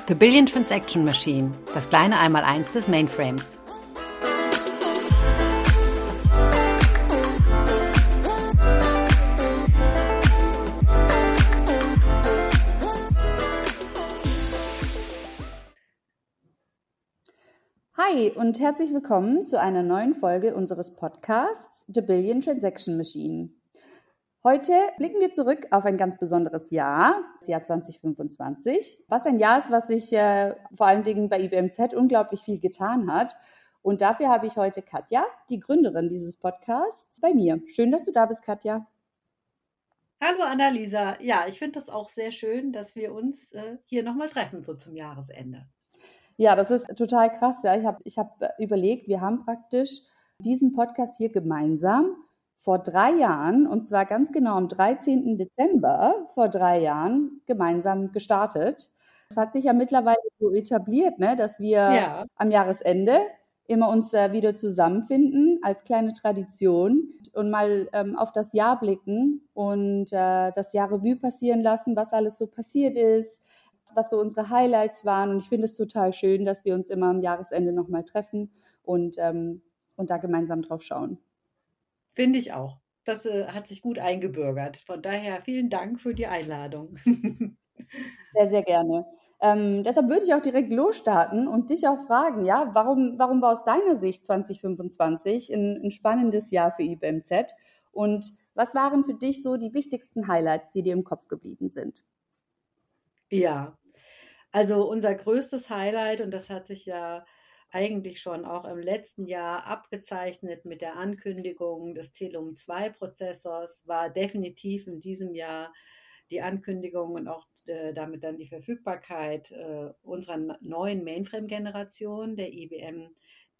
The Billion Transaction Machine, das kleine Einmaleins des Mainframes. Hi und herzlich willkommen zu einer neuen Folge unseres Podcasts The Billion Transaction Machine. Heute blicken wir zurück auf ein ganz besonderes Jahr, das Jahr 2025, was ein Jahr ist, was sich vor allen Dingen bei IBMZ unglaublich viel getan hat. Und dafür habe ich heute Katja, die Gründerin dieses Podcasts, bei mir. Schön, dass du da bist, Katja. Hallo Annalisa. Ja, ich finde das auch sehr schön, dass wir uns hier nochmal treffen, so zum Jahresende. Ja, das ist total krass. Ja. Ich hab überlegt, wir haben praktisch diesen Podcast hier gemeinsam vor 3 Jahren, und zwar ganz genau am 13. Dezember vor 3 Jahren, gemeinsam gestartet. Es hat sich ja mittlerweile so etabliert, ne, dass wir am Jahresende immer uns wieder zusammenfinden als kleine Tradition und mal auf das Jahr blicken und das Jahr Revue passieren lassen, was alles so passiert ist, was so unsere Highlights waren. Und ich finde es total schön, dass wir uns immer am Jahresende nochmal treffen und da gemeinsam drauf schauen. Finde ich auch. Das hat sich gut eingebürgert. Von daher vielen Dank für die Einladung. Sehr, sehr gerne. Deshalb würde ich auch direkt losstarten und dich auch fragen, ja, warum war aus deiner Sicht 2025 ein spannendes Jahr für IBMZ? Und was waren für dich so die wichtigsten Highlights, die dir im Kopf geblieben sind? Ja, also unser größtes Highlight, und das hat sich ja eigentlich schon auch im letzten Jahr abgezeichnet mit der Ankündigung des Telum-2-Prozessors, war definitiv in diesem Jahr die Ankündigung und auch damit dann die Verfügbarkeit unserer neuen Mainframe-Generation, der IBM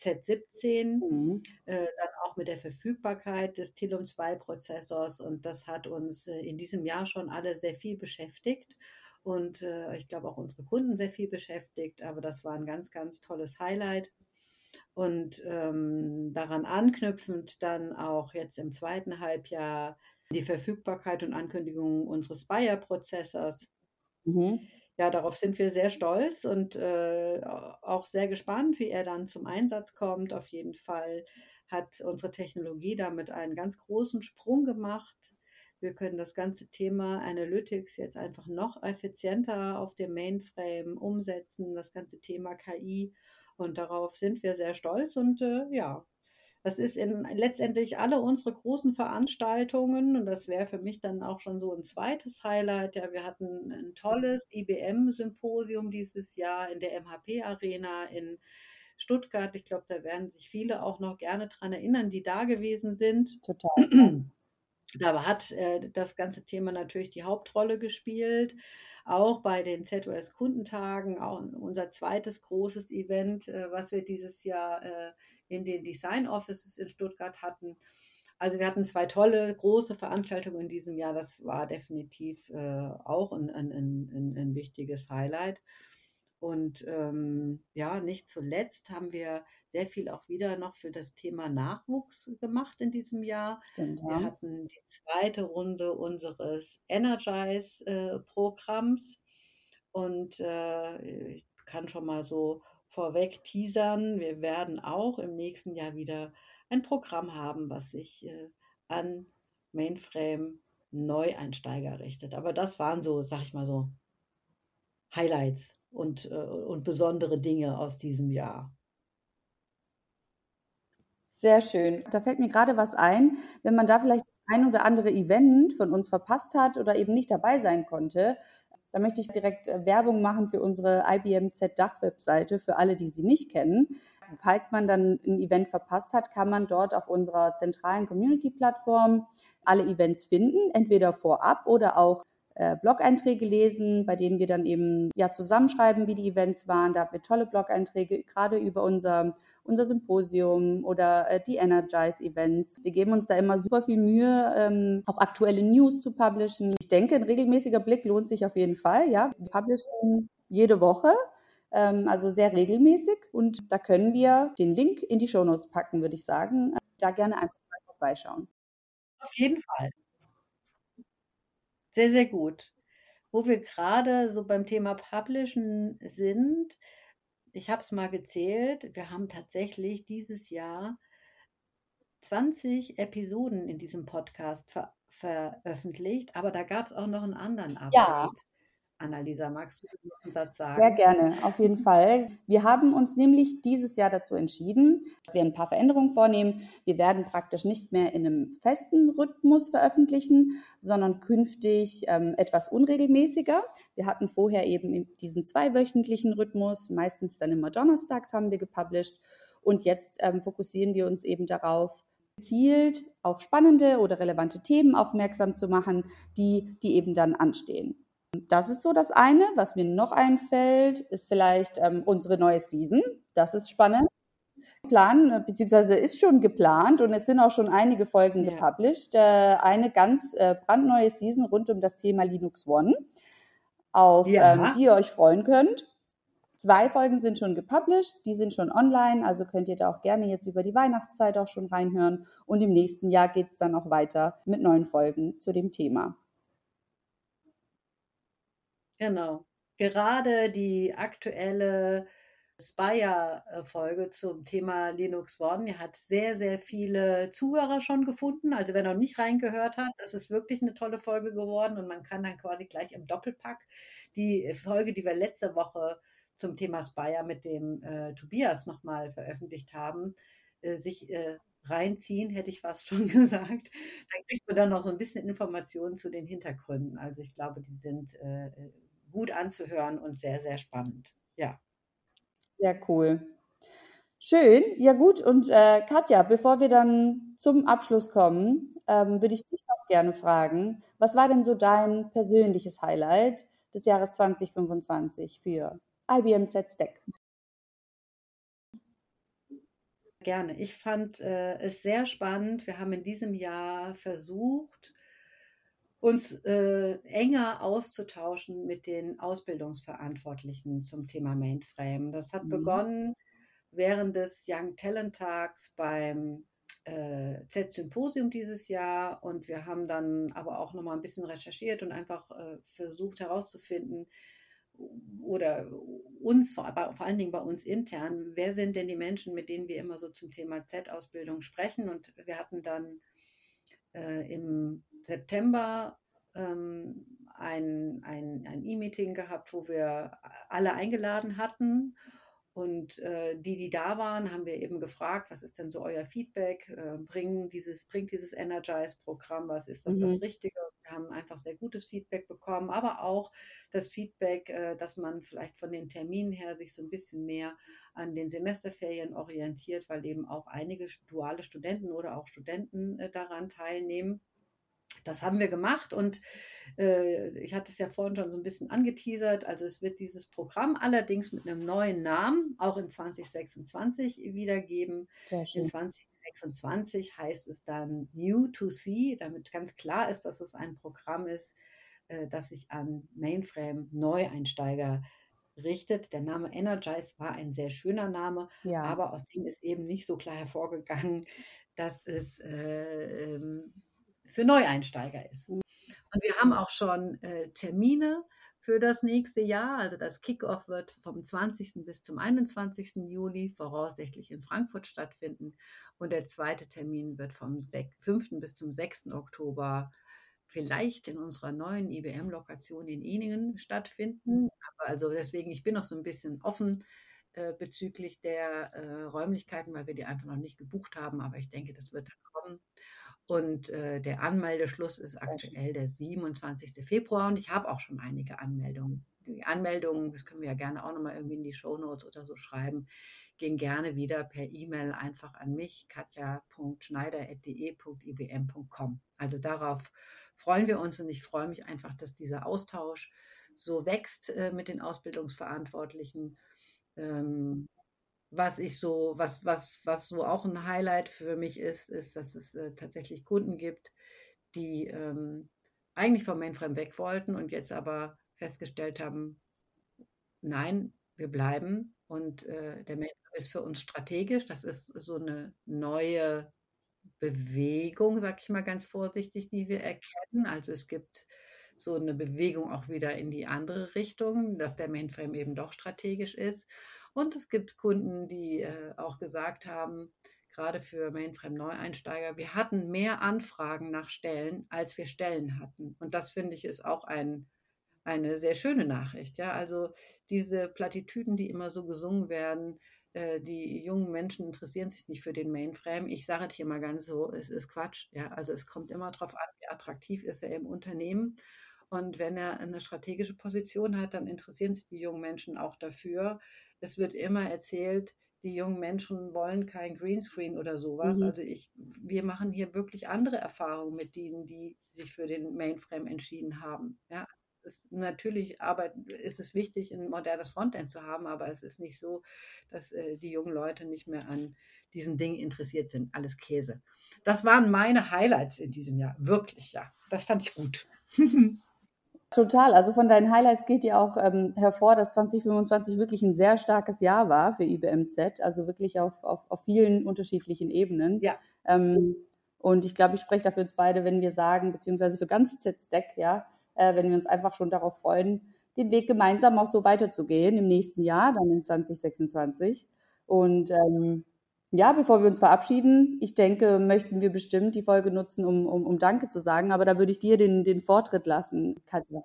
Z17, dann auch mit der Verfügbarkeit des Telum-2-Prozessors. Und das hat uns in diesem Jahr schon alle sehr viel beschäftigt. Und ich glaube auch unsere Kunden sehr viel beschäftigt, aber das war ein ganz, ganz tolles Highlight. Und daran anknüpfend dann auch jetzt im zweiten Halbjahr die Verfügbarkeit und Ankündigung unseres Spire-Prozessors. Ja, darauf sind wir sehr stolz und auch sehr gespannt, wie er dann zum Einsatz kommt. Auf jeden Fall hat unsere Technologie damit einen ganz großen Sprung gemacht. Wir können das ganze Thema Analytics jetzt einfach noch effizienter auf dem Mainframe umsetzen, das ganze Thema KI. Und darauf sind wir sehr stolz. Und ja, das ist letztendlich alle unsere großen Veranstaltungen. Und das wäre für mich dann auch schon so ein zweites Highlight. Ja, wir hatten ein tolles IBM-Symposium dieses Jahr in der MHP-Arena in Stuttgart. Ich glaube, da werden sich viele auch noch gerne dran erinnern, die da gewesen sind. Total. Da hat das ganze Thema natürlich die Hauptrolle gespielt, auch bei den ZOS-Kundentagen, auch unser zweites großes Event, was wir dieses Jahr in den Design Offices in Stuttgart hatten. Also wir hatten 2 tolle, große Veranstaltungen in diesem Jahr. Das war definitiv auch ein wichtiges Highlight. Und ja, nicht zuletzt haben wir sehr viel auch wieder noch für das Thema Nachwuchs gemacht in diesem Jahr. Stimmt, Wir ja. hatten die zweite Runde unseres Energize-Programms und ich kann schon mal so vorweg teasern, wir werden auch im nächsten Jahr wieder ein Programm haben, was sich an Mainframe-Neueinsteiger richtet. Aber das waren so, sag ich mal so, Highlights und besondere Dinge aus diesem Jahr. Sehr schön. Da fällt mir gerade was ein, wenn man da vielleicht das ein oder andere Event von uns verpasst hat oder eben nicht dabei sein konnte. Da möchte ich direkt Werbung machen für unsere IBMZ-Dach-Webseite, für alle, die sie nicht kennen. Falls man dann ein Event verpasst hat, kann man dort auf unserer zentralen Community-Plattform alle Events finden, entweder vorab oder auch Blog-Einträge lesen, bei denen wir dann eben ja zusammenschreiben, wie die Events waren. Da haben wir tolle Blog-Einträge, gerade über unser Symposium oder die Energize-Events. Wir geben uns da immer super viel Mühe, auch aktuelle News zu publishen. Ich denke, ein regelmäßiger Blick lohnt sich auf jeden Fall. Ja, wir publishen jede Woche, also sehr regelmäßig. Und da können wir den Link in die Shownotes packen, würde ich sagen. Da gerne einfach mal vorbeischauen. Auf jeden Fall. Sehr, sehr gut. Wo wir gerade so beim Thema Publishen sind, ich habe es mal gezählt, wir haben tatsächlich dieses Jahr 20 Episoden in diesem Podcast veröffentlicht, aber da gab es auch noch einen anderen Ja, Update. Annalisa, magst du noch einen Satz sehr sagen? gerne, auf jeden Fall. Wir haben uns nämlich dieses Jahr dazu entschieden, dass wir ein paar Veränderungen vornehmen. Wir werden praktisch nicht mehr in einem festen Rhythmus veröffentlichen, sondern künftig etwas unregelmäßiger. Wir hatten vorher eben diesen zweiwöchentlichen Rhythmus, meistens dann immer donnerstags haben wir gepublished. Und jetzt fokussieren wir uns eben darauf, gezielt auf spannende oder relevante Themen aufmerksam zu machen, die eben dann anstehen. Das ist so das eine. Was mir noch einfällt, ist vielleicht unsere neue Season. Das ist spannend. Plan, beziehungsweise ist schon geplant und es sind auch schon einige Folgen Ja. gepublished. Eine ganz brandneue Season rund um das Thema Linux One, auf Ja. die ihr euch freuen könnt. 2 Folgen sind schon gepublished, die sind schon online, also könnt ihr da auch gerne jetzt über die Weihnachtszeit auch schon reinhören. Und im nächsten Jahr geht es dann auch weiter mit neuen Folgen zu dem Thema. Genau. Gerade die aktuelle Spire-Folge zum Thema Linux One, die hat sehr, sehr viele Zuhörer schon gefunden. Also wer noch nicht reingehört hat, das ist wirklich eine tolle Folge geworden und man kann dann quasi gleich im Doppelpack die Folge, die wir letzte Woche zum Thema Spire mit dem Tobias nochmal veröffentlicht haben, sich reinziehen, hätte ich fast schon gesagt. Dann kriegt man dann noch so ein bisschen Informationen zu den Hintergründen. Also ich glaube, die sind gut anzuhören und sehr, sehr spannend. Ja. Sehr cool. Schön, ja gut. Und Katja, bevor wir dann zum Abschluss kommen, würde ich dich noch gerne fragen, was war denn so dein persönliches Highlight des Jahres 2025 für IBM Z-Stack? Gerne. Ich fand es sehr spannend. Wir haben in diesem Jahr versucht, uns enger auszutauschen mit den Ausbildungsverantwortlichen zum Thema Mainframe. Das hat Mhm. begonnen während des Young Talent Tags beim Z-Symposium dieses Jahr und wir haben dann aber auch nochmal ein bisschen recherchiert und einfach versucht herauszufinden, oder uns, vor allen Dingen bei uns intern, wer sind denn die Menschen, mit denen wir immer so zum Thema Z-Ausbildung sprechen? Und wir hatten dann im September ein E-Meeting gehabt, wo wir alle eingeladen hatten. Und die da waren, haben wir eben gefragt, was ist denn so euer Feedback? Bringt dieses Energize-Programm, was ist das Mhm. Richtige? Wir haben einfach sehr gutes Feedback bekommen, aber auch das Feedback, dass man vielleicht von den Terminen her sich so ein bisschen mehr an den Semesterferien orientiert, weil eben auch einige duale Studenten oder auch Studenten daran teilnehmen. Das haben wir gemacht und ich hatte es ja vorhin schon so ein bisschen angeteasert. Also es wird dieses Programm allerdings mit einem neuen Namen auch in 2026 wiedergeben. Sehr In schön. 2026 heißt es dann New to See, damit ganz klar ist, dass es ein Programm ist, das sich an Mainframe-Neueinsteiger richtet. Der Name Energize war ein sehr schöner Name, Ja, aber aus dem ist eben nicht so klar hervorgegangen, dass es für Neueinsteiger ist. Und wir haben auch schon Termine für das nächste Jahr. Also das Kickoff wird vom 20. bis zum 21. Juli voraussichtlich in Frankfurt stattfinden. Und der zweite Termin wird vom 5. bis zum 6. Oktober vielleicht in unserer neuen IBM-Lokation in Eningen stattfinden. Aber also deswegen, ich bin noch so ein bisschen offen bezüglich der Räumlichkeiten, weil wir die einfach noch nicht gebucht haben. Aber ich denke, das wird dann kommen. Und der Anmeldeschluss ist sehr schön. aktuell der 27. Februar und ich habe auch schon einige Anmeldungen. Die Anmeldungen, das können wir ja gerne auch nochmal irgendwie in die Shownotes oder so schreiben, gehen gerne wieder per E-Mail einfach an mich, katja.schneider.de.ibm.com. Also darauf freuen wir uns und ich freue mich einfach, dass dieser Austausch so wächst mit den Ausbildungsverantwortlichen. Ähm, was so auch ein Highlight für mich ist, dass es tatsächlich Kunden gibt, die eigentlich vom Mainframe weg wollten und jetzt aber festgestellt haben, nein, wir bleiben und der Mainframe ist für uns strategisch. Das ist so eine neue Bewegung, sag ich mal ganz vorsichtig, die wir erkennen. Also es gibt so eine Bewegung auch wieder in die andere Richtung, dass der Mainframe eben doch strategisch ist. Und es gibt Kunden, die auch gesagt haben, gerade für Mainframe-Neueinsteiger, wir hatten mehr Anfragen nach Stellen, als wir Stellen hatten. Und das finde ich ist auch eine sehr schöne Nachricht. Ja? Also diese Plattitüden, die immer so gesungen werden, die jungen Menschen interessieren sich nicht für den Mainframe. Ich sage es hier mal ganz so, es ist Quatsch. Ja? Also es kommt immer darauf an, wie attraktiv ist er im Unternehmen. Und wenn er eine strategische Position hat, dann interessieren sich die jungen Menschen auch dafür. Es wird immer erzählt, die jungen Menschen wollen kein Greenscreen oder sowas. Also wir machen hier wirklich andere Erfahrungen mit denen, die sich für den Mainframe entschieden haben. Ja, natürlich ist es wichtig, ein modernes Frontend zu haben, aber es ist nicht so, dass die jungen Leute nicht mehr an diesen Dingen interessiert sind. Alles Käse. Das waren meine Highlights in diesem Jahr. Wirklich, ja. Das fand ich gut. Total. Also von deinen Highlights geht ja auch hervor, dass 2025 wirklich ein sehr starkes Jahr war für IBM-Z, also wirklich auf vielen unterschiedlichen Ebenen. Ja. Und ich glaube, ich spreche da für uns beide, wenn wir sagen, beziehungsweise für ganz Z-Stack, ja, wenn wir uns einfach schon darauf freuen, den Weg gemeinsam auch so weiterzugehen im nächsten Jahr, dann in 2026. Und ja, bevor wir uns verabschieden, ich denke, möchten wir bestimmt die Folge nutzen, um Danke zu sagen, aber da würde ich dir den Vortritt lassen, Katja.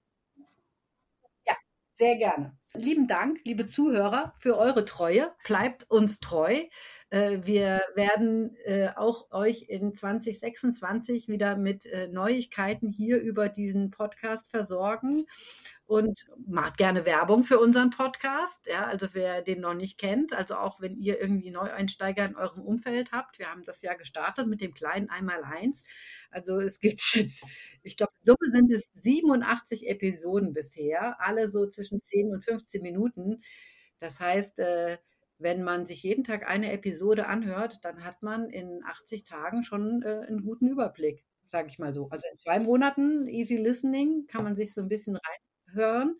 Ja, sehr gerne. Lieben Dank, liebe Zuhörer, für eure Treue. Bleibt uns treu. Wir werden auch euch in 2026 wieder mit Neuigkeiten hier über diesen Podcast versorgen. Und macht gerne Werbung für unseren Podcast. Ja, also wer den noch nicht kennt, also auch wenn ihr irgendwie Neueinsteiger in eurem Umfeld habt. Wir haben das ja gestartet mit dem kleinen 1x1. Also es gibt jetzt, ich glaube, in Summe sind es 87 Episoden bisher, alle so zwischen 10 und 15 Minuten. Das heißt, wenn man sich jeden Tag eine Episode anhört, dann hat man in 80 Tagen schon einen guten Überblick, sage ich mal so. Also in 2 Monaten Easy Listening kann man sich so ein bisschen reinhören.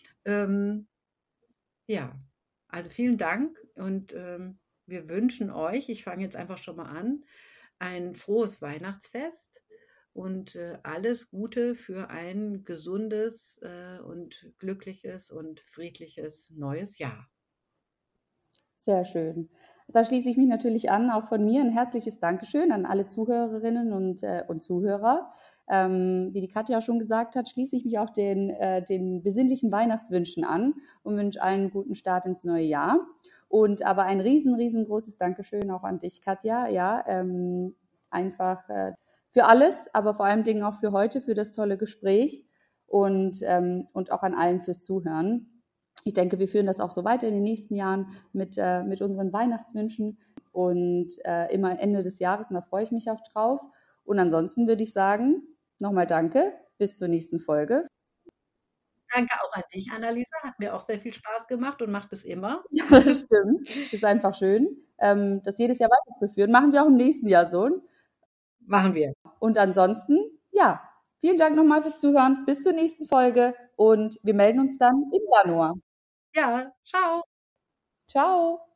Ja, also vielen Dank und wir wünschen euch, ich fange jetzt einfach schon mal an, ein frohes Weihnachtsfest und alles Gute für ein gesundes und glückliches und friedliches neues Jahr. Sehr schön. Da schließe ich mich natürlich an, auch von mir ein herzliches Dankeschön an alle Zuhörerinnen und Zuhörer. Wie die Katja schon gesagt hat, schließe ich mich auch den besinnlichen Weihnachtswünschen an und wünsche einen guten Start ins neue Jahr. Und aber ein riesengroßes Dankeschön auch an dich, Katja. Ja, einfach für alles, aber vor allem Dingen auch für heute, für das tolle Gespräch und auch an allen fürs Zuhören. Ich denke, wir führen das auch so weiter in den nächsten Jahren mit unseren Weihnachtswünschen und immer Ende des Jahres, und da freue ich mich auch drauf. Und ansonsten würde ich sagen, nochmal danke, bis zur nächsten Folge. Danke auch an dich, Annalisa, hat mir auch sehr viel Spaß gemacht und macht es immer. Ja, das stimmt, ist einfach schön, das jedes Jahr weiterzuführen. Machen wir auch im nächsten Jahr so. Machen wir. Und ansonsten, ja, vielen Dank nochmal fürs Zuhören, bis zur nächsten Folge und wir melden uns dann im Januar. Ja, ciao. Ciao.